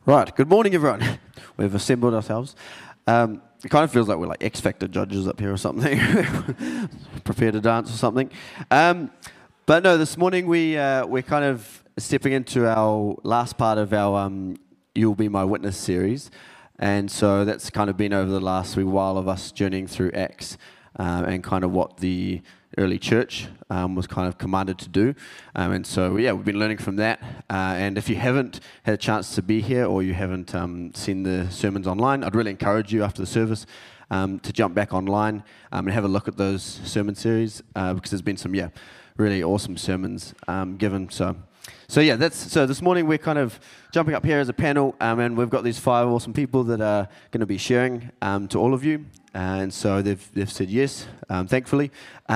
Right, good morning, everyone. We've assembled ourselves. It kind of feels like we're like X Factor judges up here or something. Prepare to dance or something. But no, this morning we're kind of stepping into our last part of our You'll Be My Witness series. And so that's kind of been over the last wee while of us journeying through Acts and kind of what the early church was kind of commanded to do. And so, yeah, we've been learning from that. And if you haven't had a chance to be here or you haven't seen the sermons online, I'd really encourage you after the service to jump back online and have a look at those sermon series because there's been some, really awesome sermons given. So yeah, so this morning we're kind of jumping up here as a panel, and we've got these 5 awesome people that are going to be sharing to all of you. And so they've said yes, thankfully,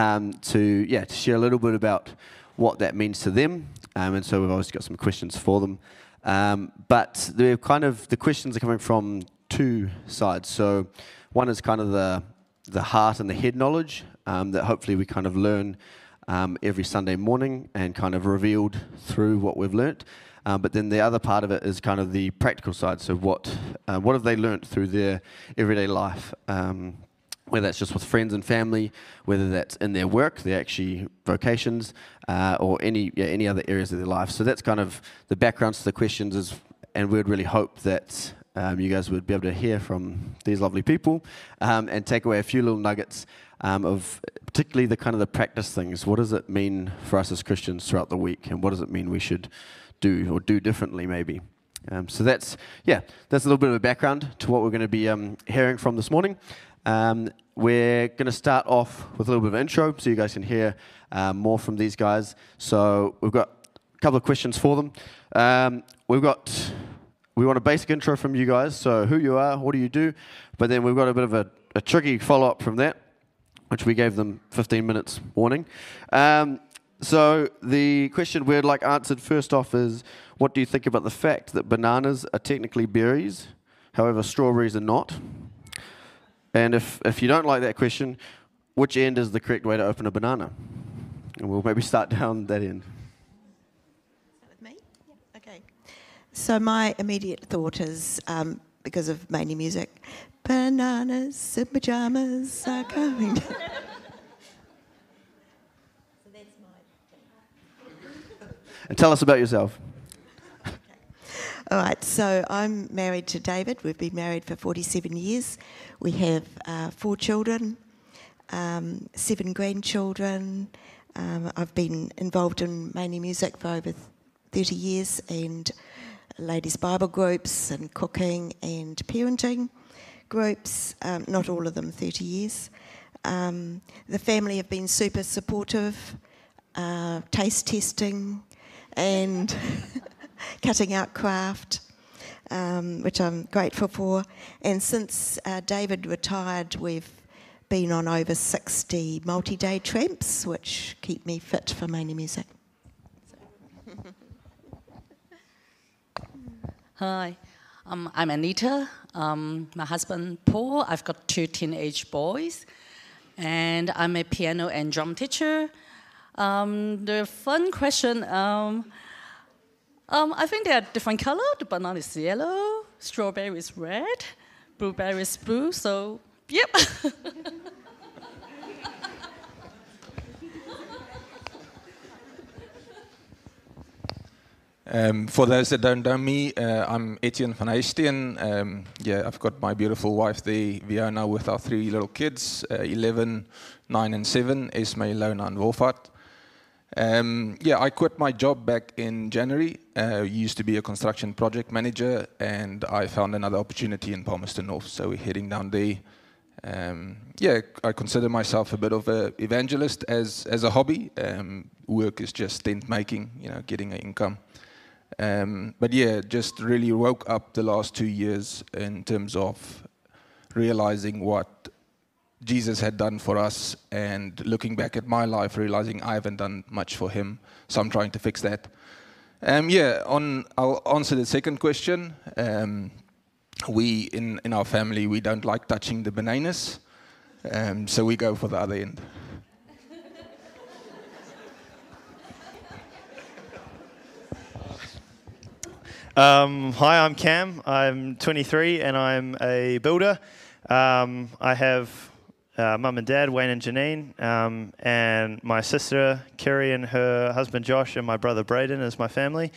to share a little bit about what that means to them. And so we've always got some questions for them. But they're the questions are coming from 2 sides. So one is kind of the heart and the head knowledge that hopefully we kind of learn every Sunday morning and kind of revealed through what we've learnt. But then the other part of it is kind of the practical side. So what have they learnt through their everyday life? Whether that's just with friends and family, whether that's in their work, their actually vocations, or any other areas of their life. So that's kind of the backgrounds to the questions, and we'd really hope that you guys would be able to hear from these lovely people and take away a few little nuggets of particularly the kind of the practice things. What does it mean for us as Christians throughout the week, and what does it mean we should do or do differently maybe? So that's a little bit of a background to what we're going to be hearing from this morning. We're going to start off with a little bit of an intro so you guys can hear more from these guys. So we've got a couple of questions for them. We want a basic intro from you guys, so who you are, what do you do, but then we've got a bit of a tricky follow-up from that, which we gave them 15 minutes warning. So the question we'd like answered first off is, what do you think about the fact that bananas are technically berries, however strawberries are not? And if you don't like that question, which end is the correct way to open a banana? And we'll maybe start down that end. Start with me? Yeah. Okay. So my immediate thought is, because of mainly music, bananas in pajamas are coming. So that's my. And tell us about yourself. All right, so I'm married to David. We've been married for 47 years. We have 4 children, 7 grandchildren. I've been involved in mainly music for over 30 years, and ladies' Bible groups and cooking and parenting groups, not all of them 30 years. The family have been super supportive, taste testing and cutting out craft, which I'm grateful for. And since David retired, we've been on over 60 multi-day tramps, which keep me fit for mainly music. Hi, I'm Anita. My husband Paul. I've got 2 teenage boys, and I'm a piano and drum teacher. The fun question. I think they are different color. The banana is yellow, strawberry is red, blueberry is blue. So, yep. For those that don't know me, I'm Etienne van Heijsteen. I've got my beautiful wife there, Viona, with our 3 little kids, 11, 9 and 7, Esme, Lona and Wolfhard. I quit my job back in January. Used to be a construction project manager, and I found another opportunity in Palmerston North, so we're heading down there. I consider myself a bit of an evangelist as a hobby. Work is just tent making, getting an income. Just really woke up the last 2 years in terms of realizing what Jesus had done for us, and looking back at my life, realizing I haven't done much for him, so I'm trying to fix that. I'll answer the second question. We, in our family, we don't like touching the bananas, so we go for the other end. Hi, I'm Cam. I'm 23 and I'm a builder. I have mum and dad, Wayne and Janine, and my sister, Kerry, and her husband, Josh, and my brother, Braden, is my family.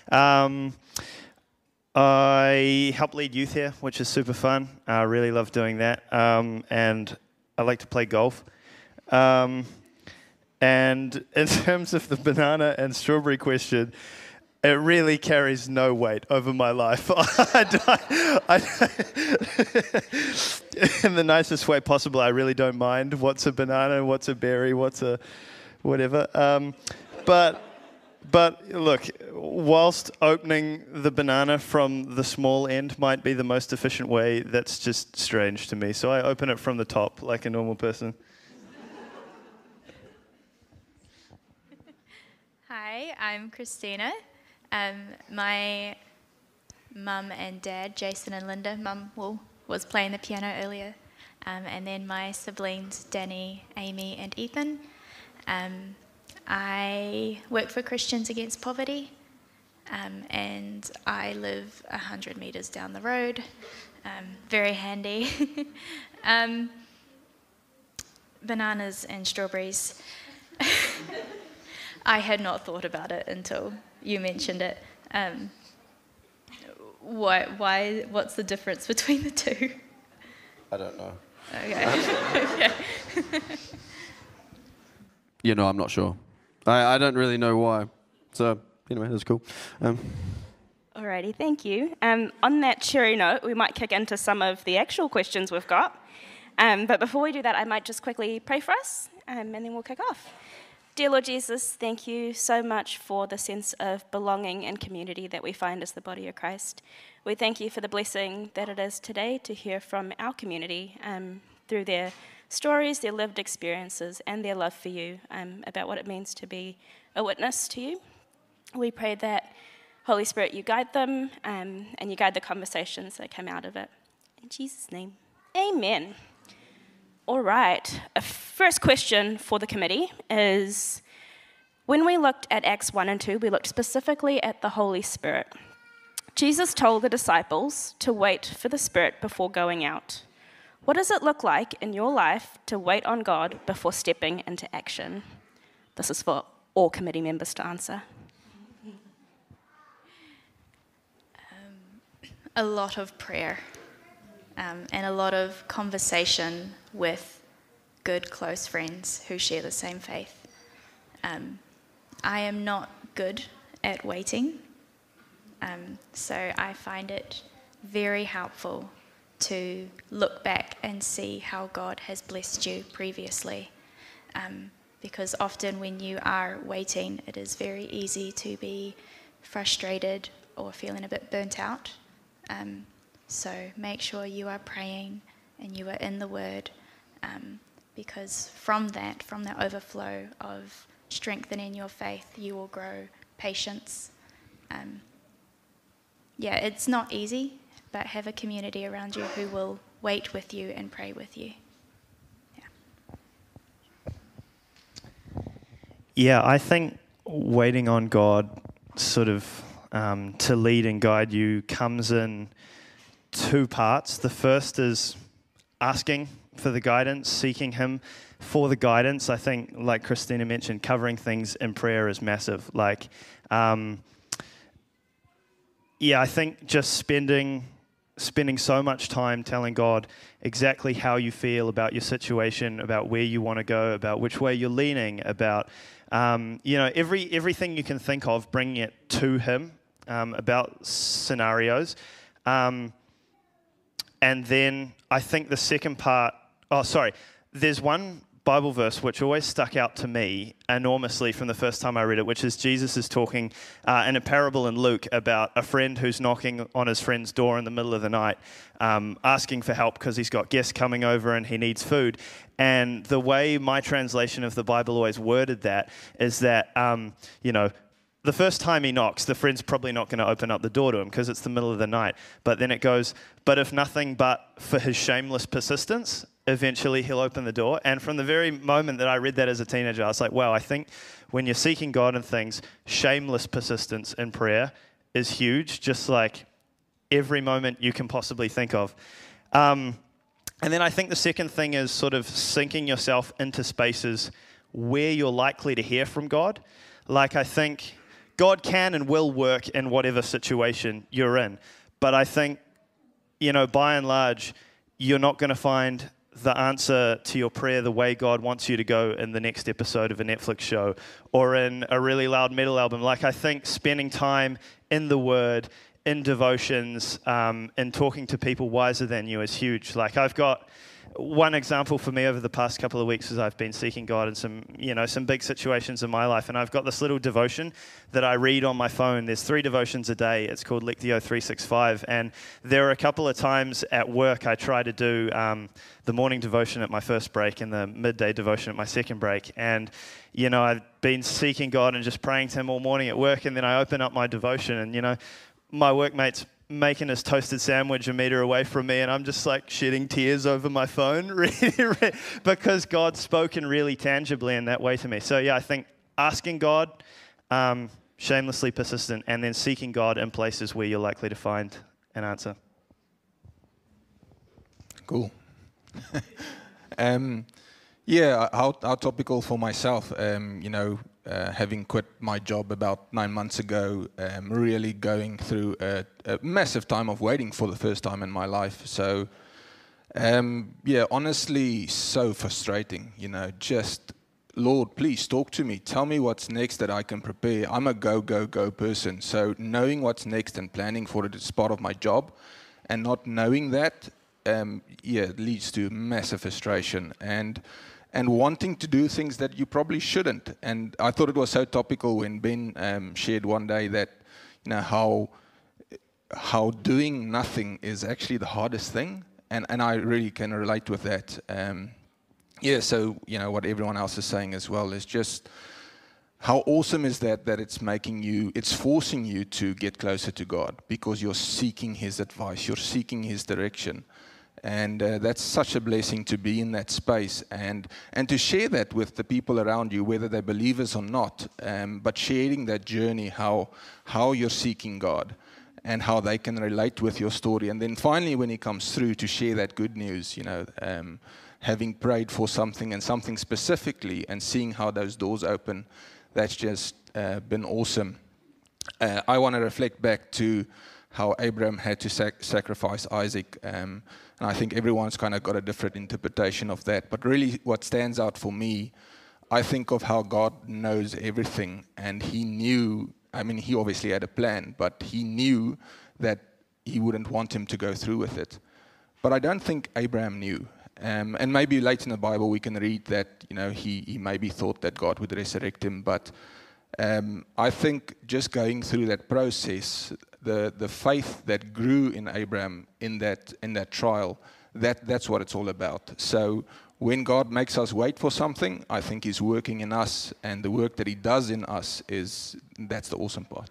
I help lead youth here, which is super fun. I really love doing that. And I like to play golf. And in terms of the banana and strawberry question, it really carries no weight over my life. In the nicest way possible, I really don't mind what's a banana, what's a berry, what's a whatever. But look, whilst opening the banana from the small end might be the most efficient way, that's just strange to me. So I open it from the top like a normal person. Hi, I'm Christina. My mum and dad, Jason and Linda, mum was playing the piano earlier, and then my siblings, Danny, Amy and Ethan. I work for Christians Against Poverty, and I live 100 metres down the road, very handy. Bananas and strawberries. I had not thought about it until you mentioned it. What's the difference between the two? I don't know. Okay. You know, I'm not sure. I don't really know why. So, anyway, that's cool. Alrighty, thank you. On that cheery note, we might kick into some of the actual questions we've got. But before we do that, I might just quickly pray for us, and then we'll kick off. Dear Lord Jesus, thank you so much for the sense of belonging and community that we find as the body of Christ. We thank you for the blessing that it is today to hear from our community through their stories, their lived experiences, and their love for you about what it means to be a witness to you. We pray that, Holy Spirit, you guide them and you guide the conversations that come out of it. In Jesus' name, amen. All right, a first question for the committee is, when we looked at Acts 1 and 2, we looked specifically at the Holy Spirit. Jesus told the disciples to wait for the Spirit before going out. What does it look like in your life to wait on God before stepping into action? This is for all committee members to answer. A lot of prayer. And a lot of conversation with good, close friends who share the same faith. I am not good at waiting, so I find it very helpful to look back and see how God has blessed you previously. Because often when you are waiting, it is very easy to be frustrated or feeling a bit burnt out. So make sure you are praying and you are in the Word, because from that overflow of strengthening your faith, you will grow patience. It's not easy, but have a community around you who will wait with you and pray with you. Yeah, I think waiting on God sort of to lead and guide you comes in two parts. The first is asking for the guidance, seeking Him for the guidance. I think, like Christina mentioned, covering things in prayer is massive. I think just spending so much time telling God exactly how you feel about your situation, about where you want to go, about which way you're leaning, about everything you can think of, bringing it to Him, about scenarios. And then I think the second part, there's one Bible verse which always stuck out to me enormously from the first time I read it, which is Jesus is talking in a parable in Luke about a friend who's knocking on his friend's door in the middle of the night, asking for help because he's got guests coming over and he needs food. And the way my translation of the Bible always worded that is that, the first time he knocks, the friend's probably not going to open up the door to him because it's the middle of the night. But then it goes, but if nothing but for his shameless persistence, eventually he'll open the door. And from the very moment that I read that as a teenager, I was like, wow, I think when you're seeking God and things, shameless persistence in prayer is huge, just like every moment you can possibly think of. And then I think the second thing is sort of sinking yourself into spaces where you're likely to hear from God. Like, I think God can and will work in whatever situation you're in. But I think, you know, by and large, you're not going to find the answer to your prayer the way God wants you to go in the next episode of a Netflix show or in a really loud metal album. Like, I think spending time in the Word, in devotions, and talking to people wiser than you is huge. Like, I've got one example for me over the past couple of weeks as I've been seeking God in some big situations in my life, and I've got this little devotion that I read on my phone. There's 3 devotions a day. It's called Lectio 365, and there are a couple of times at work I try to do the morning devotion at my first break and the midday devotion at my second break, and you know, I've been seeking God and just praying to Him all morning at work, and then I open up my devotion, and you know, my workmate's making his toasted sandwich a meter away from me, and I'm just like shedding tears over my phone because God's spoken really tangibly in that way to me. So yeah, I think asking God, shamelessly persistent, and then seeking God in places where you're likely to find an answer. Cool. Yeah, how topical for myself, having quit my job about 9 months ago, really going through a massive time of waiting for the first time in my life. So, honestly, so frustrating, just, Lord, please talk to me. Tell me what's next that I can prepare. I'm a go person. So knowing what's next and planning for it is part of my job, and not knowing that, leads to massive frustration and wanting to do things that you probably shouldn't. And I thought it was so topical when Ben shared one day that, how doing nothing is actually the hardest thing. And I really can relate with that. So, what everyone else is saying as well is just how awesome is that it's forcing you to get closer to God because you're seeking His advice, you're seeking His direction. And that's such a blessing to be in that space and to share that with the people around you, whether they're believers or not, but sharing that journey, how you're seeking God and how they can relate with your story. And then finally, when He comes through, to share that good news, having prayed for something and something specifically and seeing how those doors open, that's just been awesome. I want to reflect back to how Abraham had to sacrifice Isaac. And I think everyone's kind of got a different interpretation of that. But really what stands out for me, I think of how God knows everything. And He knew, He obviously had a plan, but He knew that He wouldn't want him to go through with it. But I don't think Abraham knew. And maybe later in the Bible we can read that, he maybe thought that God would resurrect him. But I think just going through that process, the faith that grew in Abraham in that trial, that's what it's all about. So when God makes us wait for something, I think He's working in us, and the work that He does in us that's the awesome part.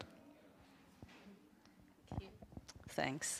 Thanks.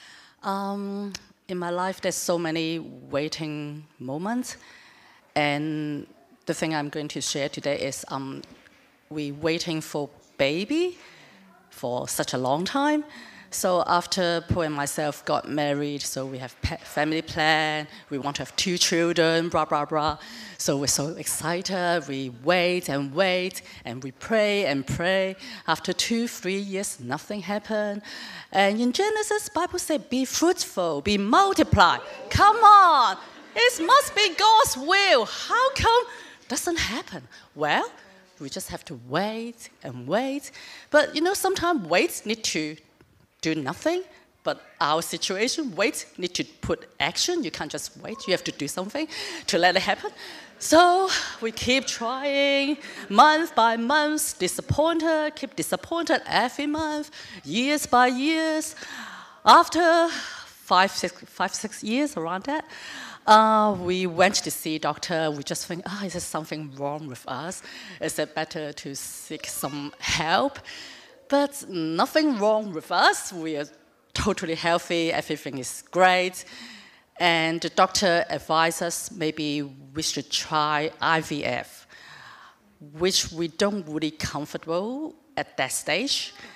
In my life, there's so many waiting moments, and the thing I'm going to share today is we're waiting for baby for such a long time. So after Paul and myself got married, so we have family plan, we want to have 2 children, blah, blah, blah. So we're so excited, we wait, and we pray and pray. After 2-3 years, nothing happened. And in Genesis, Bible said, be fruitful, be multiply. Come on, it must be God's will. How come it doesn't happen? Well, we just have to wait and wait. But sometimes wait need to do nothing. But our situation, wait need to put action. You can't just wait. You have to do something to let it happen. So we keep trying, month by month, keep disappointed every month, years by years. After 5-6 years, around that, we went to see a doctor. We just think, is there something wrong with us? Is it better to seek some help? But nothing wrong with us. We are totally healthy. Everything is great. And the doctor advised us maybe we should try IVF, which we don't really comfortable at that stage.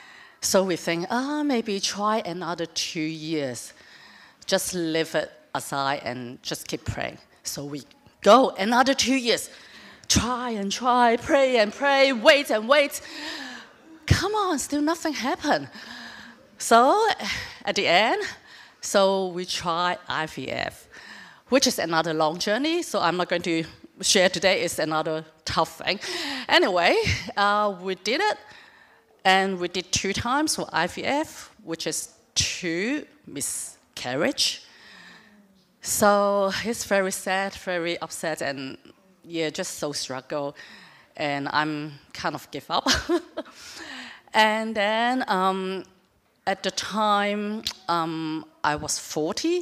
So we think, maybe try another 2 years. Just leave it aside and just keep praying. So we go another 2 years. Try and try, pray and pray, wait and wait. Come on, still nothing happened. So at the end, so we try IVF, which is another long journey. So I'm not going to share today. It's another tough thing. Anyway, we did it. And we did 2 times for IVF, which is 2 miscarriage. So it's very sad, very upset, and yeah, just so struggle. And I'm kind of give up. And then at the time I was 40,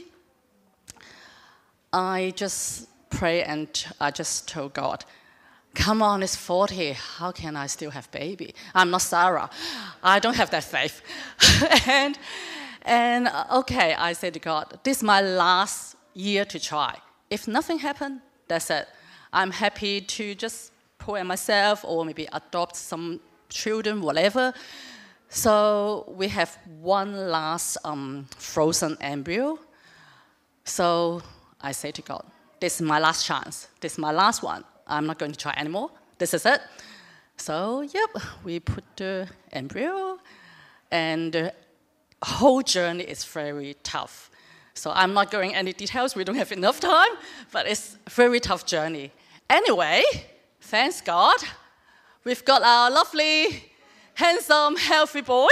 I just pray and I just told God, come on, it's 40. How can I still have baby? I'm not Sarah. I don't have that faith. and okay, I said to God, this is my last year to try. If nothing happened, that's it. I'm happy to just pour in myself or maybe adopt some children, whatever. So we have one last frozen embryo. So I say to God, this is my last chance. This is my last one. I'm not going to try anymore. This is it. So, yep, we put the embryo, and the whole journey is very tough. So I'm not going any details. We don't have enough time, but it's a very tough journey. Anyway, thanks God, we've got our lovely, handsome, healthy boy.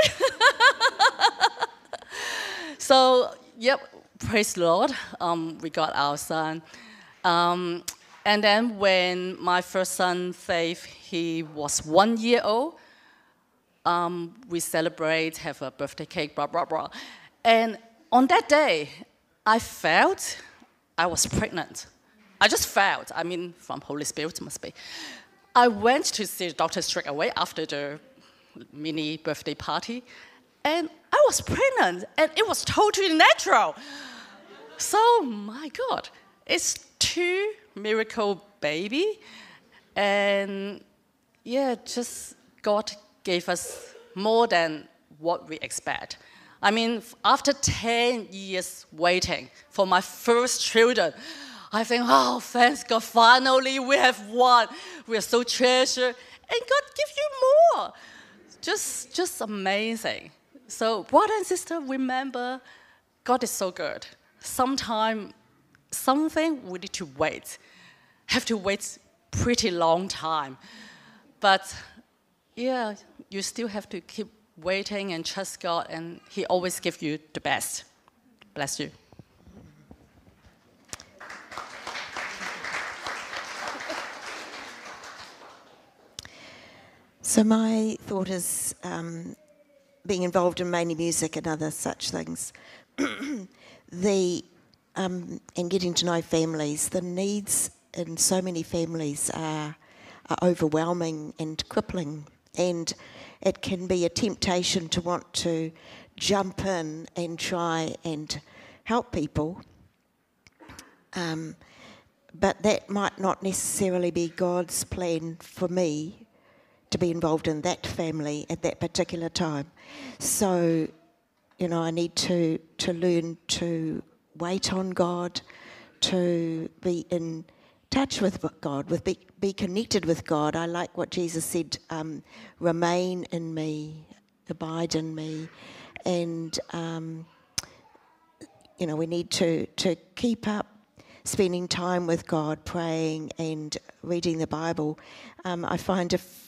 So, yep, praise the Lord. We got our son. And then when my first son, Faith, he was 1 year old, we celebrate, have a birthday cake, blah, blah, blah. And on that day, I felt I was pregnant. I just felt, I mean, from Holy Spirit must be. I went to see the doctor straight away after the mini birthday party, and I was pregnant, and it was totally natural. So, my God, it's 2 miracle baby, and yeah, just God gave us more than what we expect. I mean, after 10 years waiting for my first children, I think, oh, thanks God, finally we have one. We are so treasured, and God give you more. Just amazing. So, brother and sister, remember, God is so good. Sometimes something we need to wait. Have to wait pretty long time. But yeah, you still have to keep waiting and trust God, and He always gives you the best. Bless you. So my thought is being involved in mainly music and other such things. And getting to know families, the needs in so many families are overwhelming and crippling, and it can be a temptation to want to jump in and try and help people, but that might not necessarily be God's plan for me to be involved in that family at that particular time. So, you know, I need to learn to wait on God, to be in touch with God, be connected with God. I like what Jesus said, remain in me, abide in me. And, you know, we need to keep up spending time with God, praying and reading the Bible. I find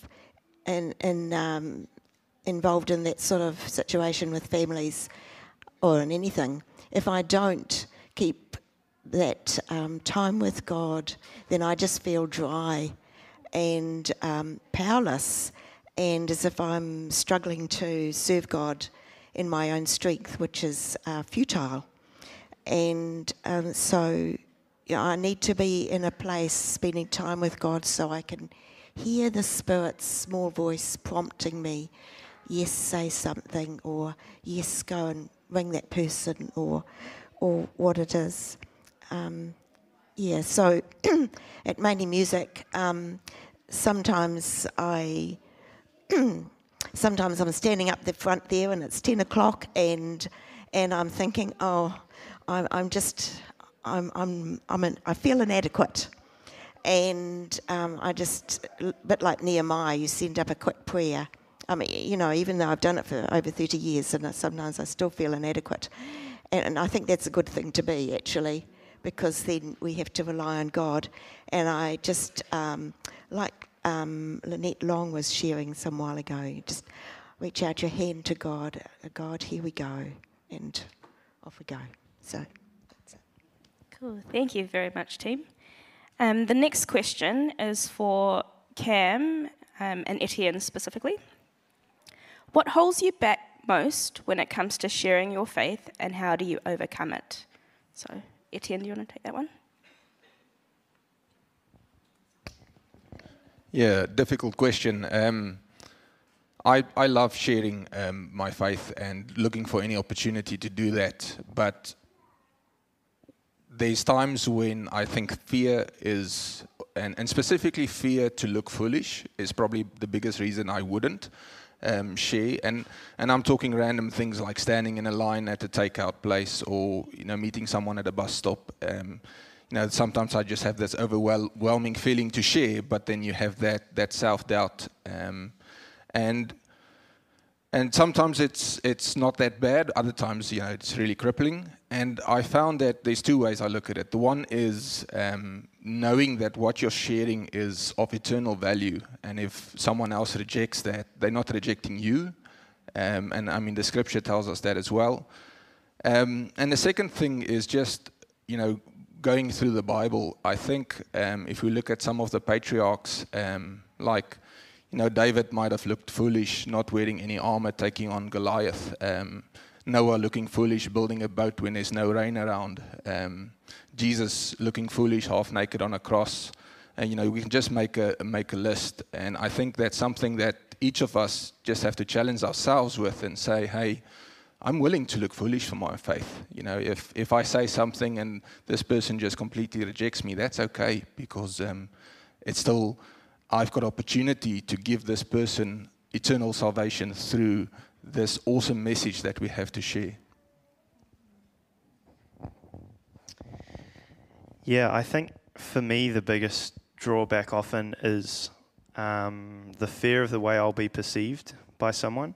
involved in that sort of situation with families or in anything, if I don't keep that time with God, then I just feel dry and powerless, and as if I'm struggling to serve God in my own strength, which is futile. And so, you know, I need to be in a place spending time with God so I can hear the Spirit's small voice prompting me, yes, say something, or yes, go and ring that person, or what it is. Yeah, so at Mainly Music, sometimes I sometimes I'm standing up the front there and it's 10 o'clock and I'm thinking, oh, I feel inadequate. And I just, a bit like Nehemiah, you send up a quick prayer. I mean, you know, even though I've done it for over 30 years, and sometimes I still feel inadequate. And I think that's a good thing to be, actually, because then we have to rely on God. And I just, like Lynette Long was sharing some while ago, you just reach out your hand to God. God, here we go. And off we go. So that's it. Cool. Thank you very much, team. The next question is for Cam and Etienne specifically. What holds you back most when it comes to sharing your faith, and how do you overcome it? So, Etienne, do you want to take that one? Yeah, difficult question. I love sharing my faith and looking for any opportunity to do that, but there's times when I think fear is, and specifically fear to look foolish, is probably the biggest reason I wouldn't share. And I'm talking random things like standing in a line at a takeout place, or meeting someone at a bus stop. Sometimes I just have this overwhelming feeling to share, but then you have that self-doubt, and sometimes it's not that bad. Other times, it's really crippling. And I found that there's two ways I look at it. The one is knowing that what you're sharing is of eternal value, and if someone else rejects that, they're not rejecting you. And I mean, the scripture tells us that as well. And the second thing is just, going through the Bible. I think if we look at some of the patriarchs, like, David might have looked foolish not wearing any armor, taking on Goliath. Noah looking foolish building a boat when there's no rain around. Jesus looking foolish, half naked on a cross. And we can just make a list. And I think that's something that each of us just have to challenge ourselves with and say, hey, I'm willing to look foolish for my faith. If I say something and this person just completely rejects me, that's okay, because it's still, I've got opportunity to give this person eternal salvation through this awesome message that we have to share. Yeah, I think for me the biggest drawback often is the fear of the way I'll be perceived by someone.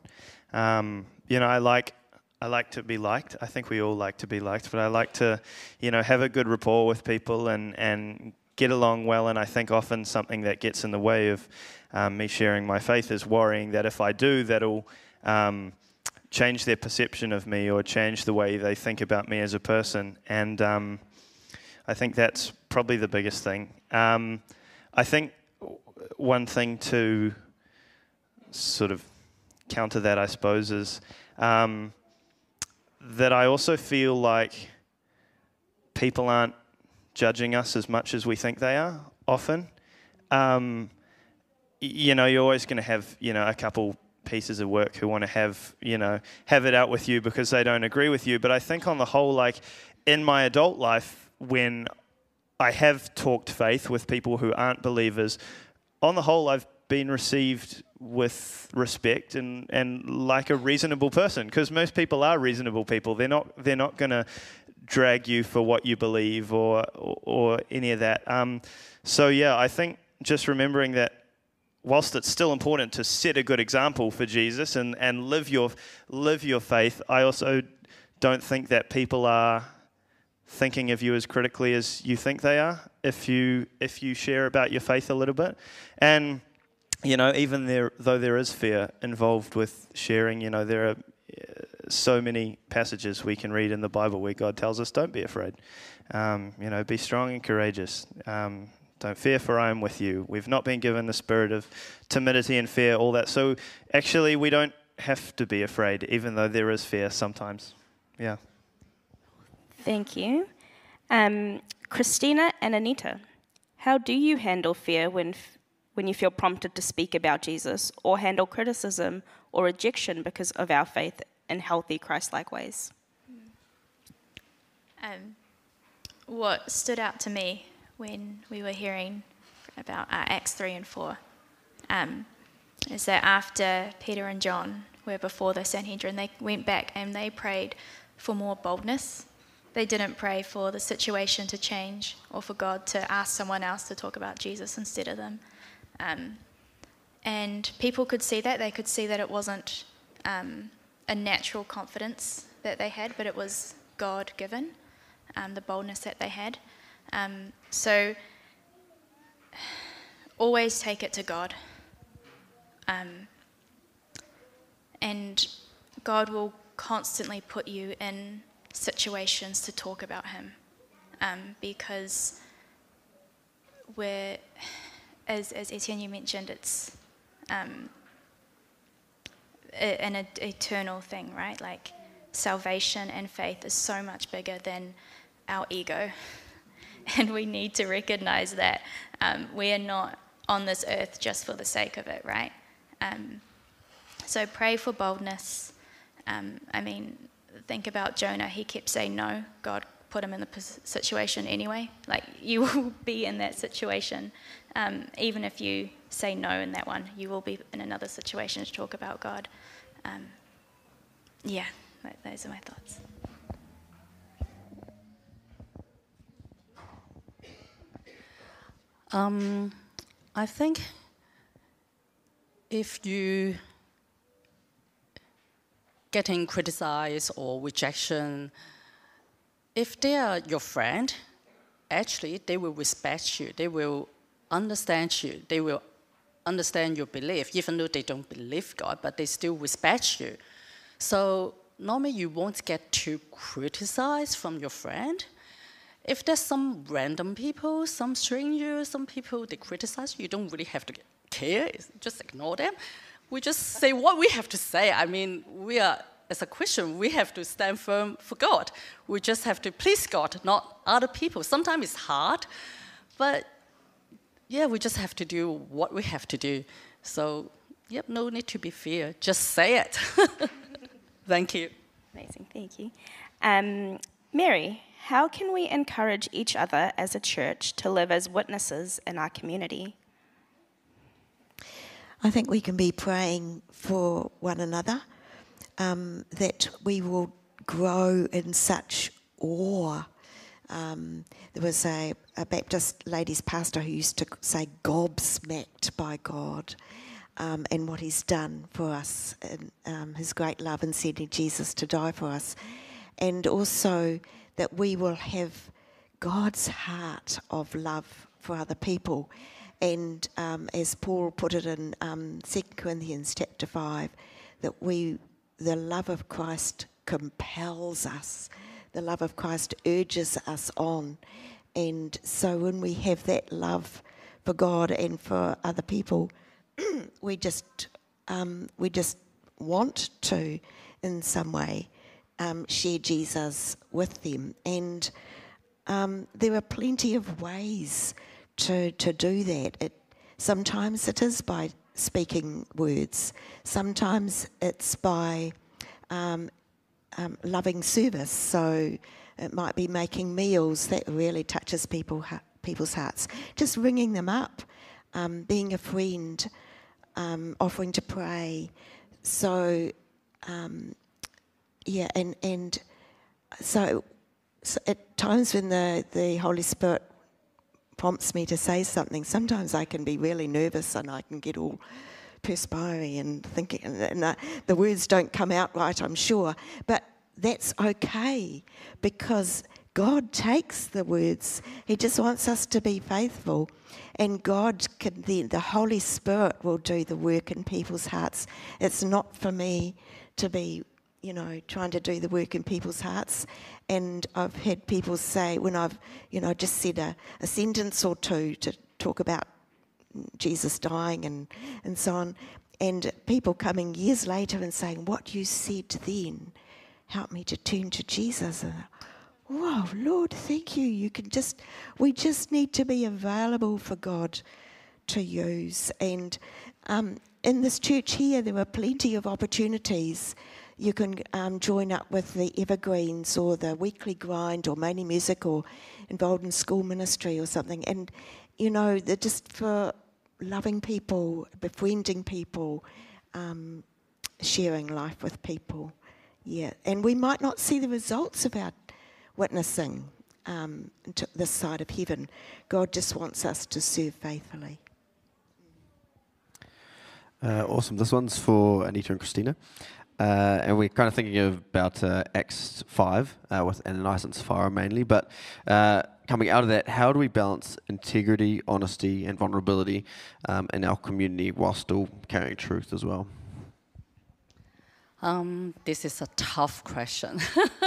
I like to be liked. I think we all like to be liked, but I like to, have a good rapport with people and get along well. And I think often something that gets in the way of me sharing my faith is worrying that if I do, that'll change their perception of me or change the way they think about me as a person. And I think that's probably the biggest thing. I think one thing to sort of counter that, I suppose, is that I also feel like people aren't judging us as much as we think they are often. You're always going to have, a couple pieces of work who want to have it out with you because they don't agree with you. But I think on the whole, like in my adult life, when I have talked faith with people who aren't believers, on the whole, I've been received with respect and like a reasonable person, because most people are reasonable people. They're not going to drag you for what you believe or any of that. So yeah, I think just remembering that whilst it's still important to set a good example for Jesus and live your faith, I also don't think that people are thinking of you as critically as you think they are if you share about your faith a little bit. And even though there is fear involved with sharing, there are so many passages we can read in the Bible where God tells us, don't be afraid. Be strong and courageous. Don't fear, for I am with you. We've not been given the spirit of timidity and fear, all that. So actually, we don't have to be afraid, even though there is fear sometimes. Yeah. Thank you. Christina and Anita, how do you handle fear when you feel prompted to speak about Jesus, or handle criticism or rejection because of our faith in healthy, Christ-like ways? What stood out to me when we were hearing about Acts 3 and 4 is that after Peter and John were before the Sanhedrin, they went back and they prayed for more boldness. They didn't pray for the situation to change or for God to ask someone else to talk about Jesus instead of them. And people could see that. They could see that it wasn't a natural confidence that they had, but it was God-given, the boldness that they had. So always take it to God. And God will constantly put you in situations to talk about him, because we're, as Etienne, you mentioned, it's an eternal thing, right? Like salvation and faith is so much bigger than our ego, and we need to recognize that we are not on this earth just for the sake of it, right? So pray for boldness. I mean, think about Jonah. He kept saying no. God put him in the situation anyway. Like, you will be in that situation. Even if you say no in that one, you will be in another situation to talk about God. Yeah, those are my thoughts. I think if you getting criticized or rejection, if they are your friend, actually they will respect you. They will understand you. They will understand your belief, even though they don't believe God, but they still respect you. So normally you won't get too criticized from your friend. If there's some random people, some strangers, some people, they criticize you, you don't really have to care, just ignore them. We just say what we have to say. I mean, we are, as a Christian, we have to stand firm for God. We just have to please God, not other people. Sometimes it's hard, but yeah, we just have to do what we have to do. So, yep, no need to be fear. Just say it. Thank you. Amazing, thank you. Mary, how can we encourage each other as a church to live as witnesses in our community? I think we can be praying for one another, that we will grow in such awe. There was a Baptist ladies pastor who used to say, gobsmacked by God and what he's done for us, and his great love in sending Jesus to die for us. And also that we will have God's heart of love for other people. And as Paul put it in 2 Corinthians chapter 5, that the love of Christ compels us. The love of Christ urges us on. And so when we have that love for God and for other people, we just want to, in some way, share Jesus with them. And there are plenty of ways to do that. Sometimes it is by speaking words. Sometimes it's by loving service. So it might be making meals that really touches people's hearts. Just ringing them up, being a friend, offering to pray. So and so at times when the Holy Spirit prompts me to say something, sometimes I can be really nervous and I can get all perspiring and thinking, and the words don't come out right, I'm sure. But that's okay, because God takes the words. He just wants us to be faithful, and God can then, the Holy Spirit will do the work in people's hearts. It's not for me to be, trying to do the work in people's hearts. And I've had people say, when I've, just said a sentence or two to talk about Jesus dying and so on, and people coming years later and saying, what you said then helped me to turn to Jesus. And, wow, Lord, thank you. We just need to be available for God to use. And in this church here, there are plenty of opportunities. You can join up with the Evergreens or the Weekly Grind or Maini Music or involved in school ministry or something. And, they're just for loving people, befriending people, sharing life with people. Yeah, and we might not see the results of our witnessing to this side of heaven. God just wants us to serve faithfully. Awesome. This one's for Anita and Christina. And we're kind of thinking about Acts 5 with Ananias and Sapphira mainly. But coming out of that, how do we balance integrity, honesty, and vulnerability in our community while still carrying truth as well? This is a tough question.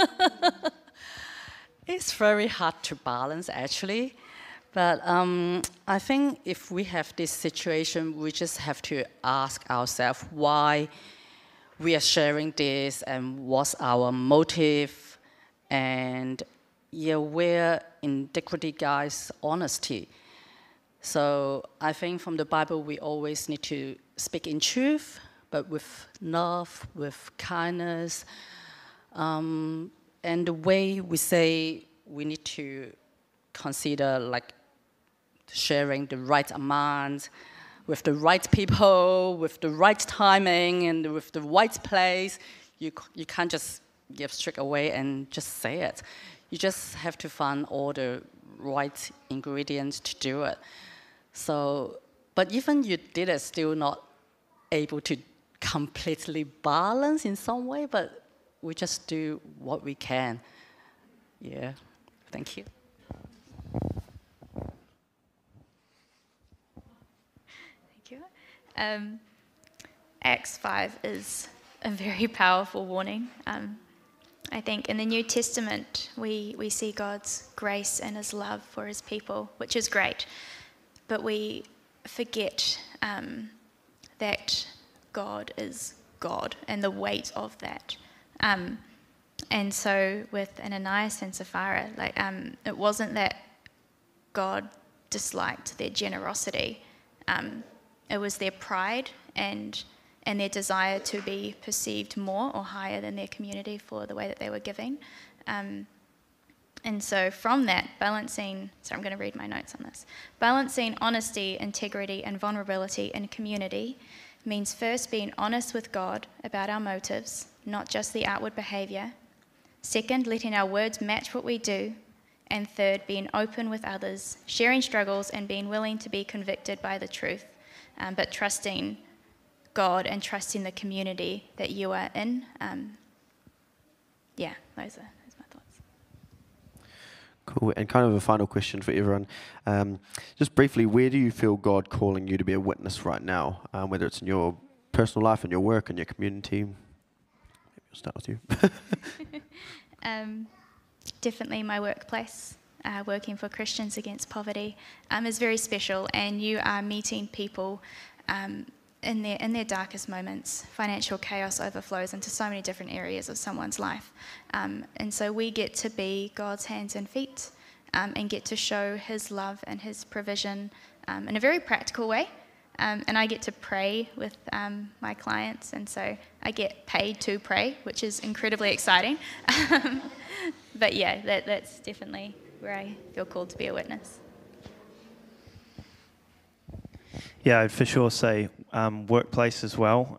It's very hard to balance, actually. But I think if we have this situation, we just have to ask ourselves why we are sharing this and what's our motive, and where integrity guides honesty. So I think from the Bible, we always need to speak in truth, but with love, with kindness. And the way we say, we need to consider like sharing the right amount, with the right people, with the right timing, and with the right place. You can't just give straight away and just say it. You just have to find all the right ingredients to do it. So, but even you did it, still not able to completely balance in some way, but we just do what we can. Yeah, thank you. Acts 5 is a very powerful warning. I think in the New Testament, we see God's grace and his love for his people, which is great. But we forget that God is God and the weight of that. And so with Ananias and Sapphira, it wasn't that God disliked their generosity. It was their pride and their desire to be perceived more or higher than their community for the way that they were giving. And so from that, I'm going to read my notes on this. Balancing honesty, integrity, and vulnerability in community means first being honest with God about our motives, not just the outward behaviour. Second, letting our words match what we do. And third, being open with others, sharing struggles and being willing to be convicted by the truth. But trusting God and trusting the community that you are in. Those are my thoughts. Cool. And kind of a final question for everyone. Just briefly, where do you feel God calling you to be a witness right now? Whether it's in your personal life, in your work, in your community. Maybe we'll start with you. Definitely my workplace. Working for Christians Against Poverty is very special, and you are meeting people in their darkest moments. Financial chaos overflows into so many different areas of someone's life, and so we get to be God's hands and feet and get to show his love and his provision in a very practical way. And I get to pray with my clients, and so I get paid to pray, which is incredibly exciting. But yeah, that's definitely where I feel called to be a witness. Yeah, I'd for sure say workplace as well.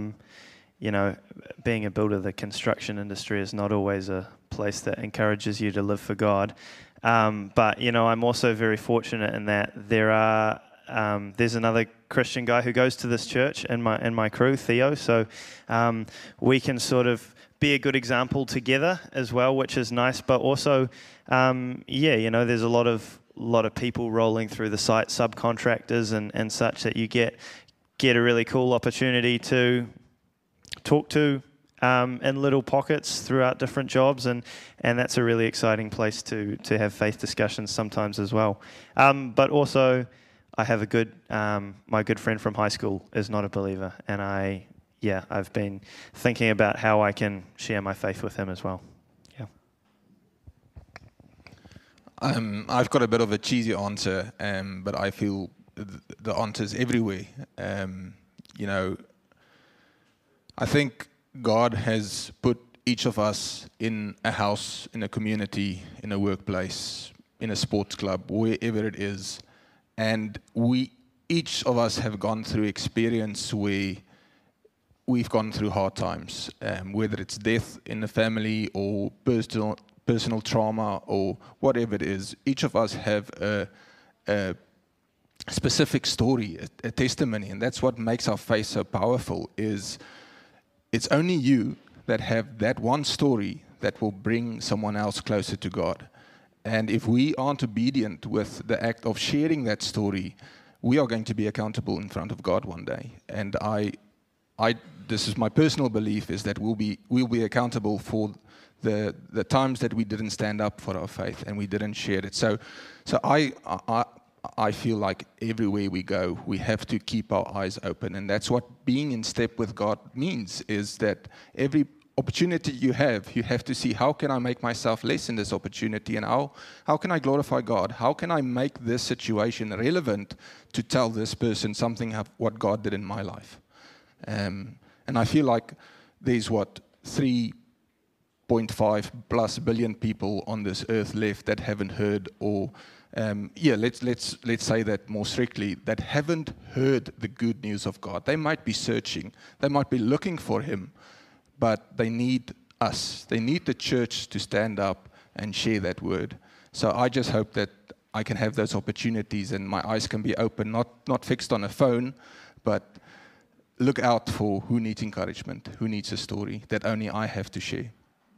Being a builder, the construction industry is not always a place that encourages you to live for God. But I'm also very fortunate in that there's another Christian guy who goes to this church in my crew, Theo. So we can sort of be a good example together as well, which is nice. But also, there's a lot of people rolling through the site, subcontractors and such, that you get a really cool opportunity to talk to in little pockets throughout different jobs, and that's a really exciting place to have faith discussions sometimes as well. But also, I have my good friend from high school is not a believer, and I've been thinking about how I can share my faith with him as well. Yeah. I've got a bit of a cheesy answer, but I feel the answer's everywhere. I think God has put each of us in a house, in a community, in a workplace, in a sports club, wherever it is, and we each of us have gone through experience where we've gone through hard times, whether it's death in the family or personal trauma or whatever it is. Each of us have a specific story, a testimony, and that's what makes our faith so powerful. Is it's only you that have that one story that will bring someone else closer to God. And if we aren't obedient with the act of sharing that story, we are going to be accountable in front of God one day. And this is my personal belief, is that we'll be accountable for the times that we didn't stand up for our faith and we didn't share it. So I feel like everywhere we go, we have to keep our eyes open. And that's what being in step with God means, is that every opportunity you have to see, how can I make myself less in this opportunity, and how can I glorify God? How can I make this situation relevant to tell this person something of what God did in my life? And I feel like there's 3.5 plus billion people on this earth left that haven't heard, or let's say that more strictly, that haven't heard the good news of God. They might be searching, they might be looking for Him, but they need us. They need the church to stand up and share that word. So I just hope that I can have those opportunities and my eyes can be open, not fixed on a phone, but look out for who needs encouragement, who needs a story that only I have to share.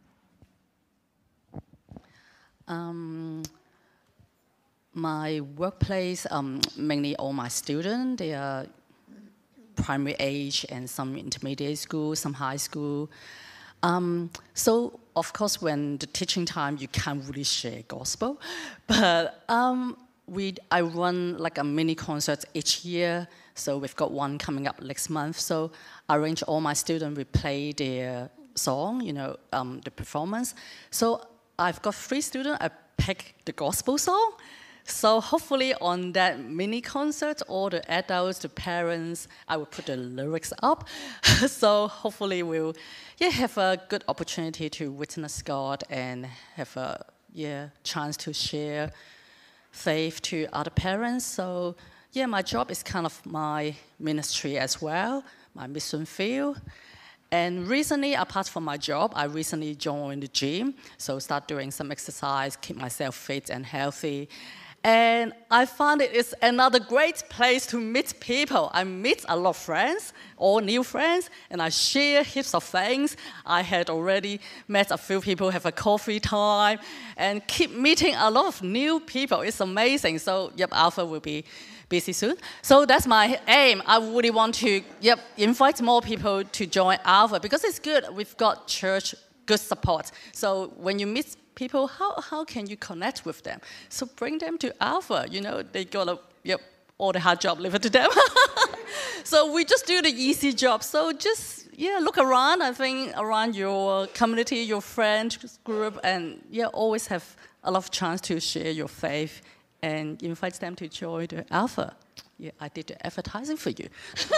My workplace, mainly all my students, they are primary age and some intermediate school, some high school. So, of course, when the teaching time, you can't really share gospel. But I run like a mini concert each year. So we've got one coming up next month. So I arrange all my students, we play their song, the performance. So I've got 3 students, I pick the gospel song. So hopefully on that mini concert, all the adults, the parents, I will put the lyrics up. So hopefully we'll have a good opportunity to witness God and have a chance to share faith to other parents. So my job is kind of my ministry as well, my mission field. And recently, apart from my job, I recently joined the gym. So start doing some exercise, keep myself fit and healthy. And I found it is another great place to meet people. I meet a lot of friends, all new friends, and I share heaps of things. I had already met a few people, have a coffee time, and keep meeting a lot of new people. It's amazing. So, Alpha will be busy soon. So that's my aim. I really want to invite more people to join Alpha because it's good. We've got church, good support. So when you meet people, how can you connect with them? So bring them to Alpha. They got all the hard job left to them. So we just do the easy job. So just look around. I think around your community, your friend group, and always have a lot of chance to share your faith and invite them to join the Alpha. I did the advertising for you.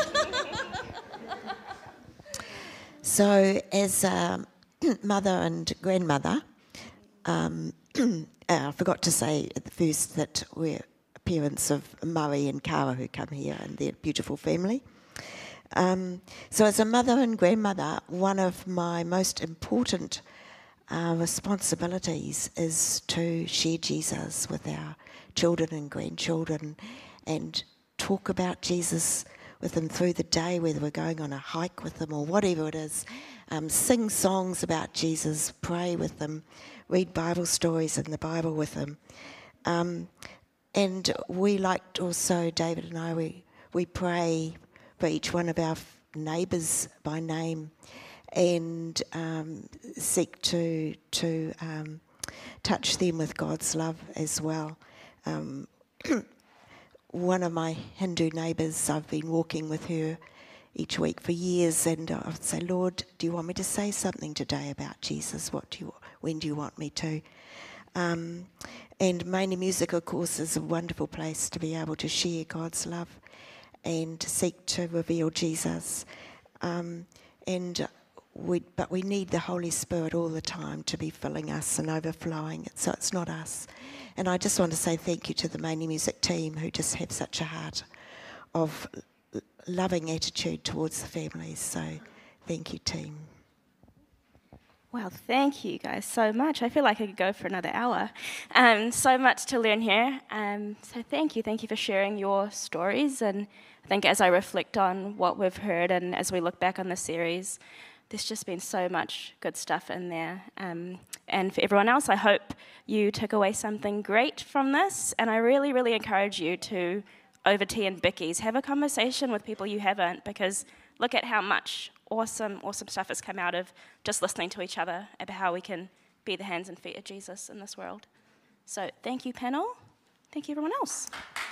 So as a mother and grandmother, I forgot to say at the first that we're parents of Murray and Kara who come here and their beautiful family. So as a mother and grandmother, one of my most important responsibilities is to share Jesus with our children and grandchildren and talk about Jesus with them through the day, whether we're going on a hike with them or whatever it is. Sing songs about Jesus, pray with them, read Bible stories in the Bible with them. And we liked also, David and I, we pray for each one of our neighbours by name and seek to touch them with God's love as well. One of my Hindu neighbours, I've been walking with her each week for years, and I would say, Lord, do you want me to say something today about Jesus? When do you want me to? And Mainly Music, of course, is a wonderful place to be able to share God's love and seek to reveal Jesus. But we need the Holy Spirit all the time to be filling us and overflowing it, so it's not us. And I just want to say thank you to the Mainly Music team who just have such a heart of loving attitude towards the families. So thank you, team. Well, thank you guys so much. I feel like I could go for another hour. So much to learn here. So thank you for sharing your stories. And I think as I reflect on what we've heard and as we look back on the series, there's just been so much good stuff in there. And for everyone else, I hope you took away something great from this. And I really, really encourage you to, over tea and bickies, have a conversation with people you haven't, because look at how much awesome stuff has come out of just listening to each other about how we can be the hands and feet of Jesus in this world. So thank you, panel. Thank you, everyone else.